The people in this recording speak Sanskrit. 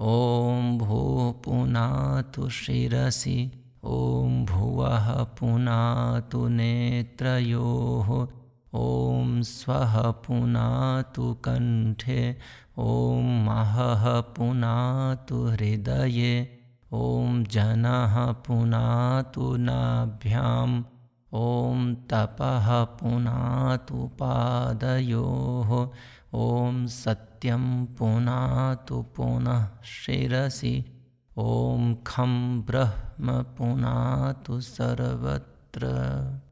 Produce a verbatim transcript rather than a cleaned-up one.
ॐ भूः पुनातु शिरसि ॐ भुवः पुनातु नेत्रयोः ॐ स्वः पुनातु कण्ठे ॐ महः पुनातु हृदये ॐ जनः पुनातु नाभ्याम् ॐ तपः पुनातु पादयोः ॐ सत्यं पुनातु पुनः शिरसि ॐ खं ब्रह्म पुनातु सर्वत्र।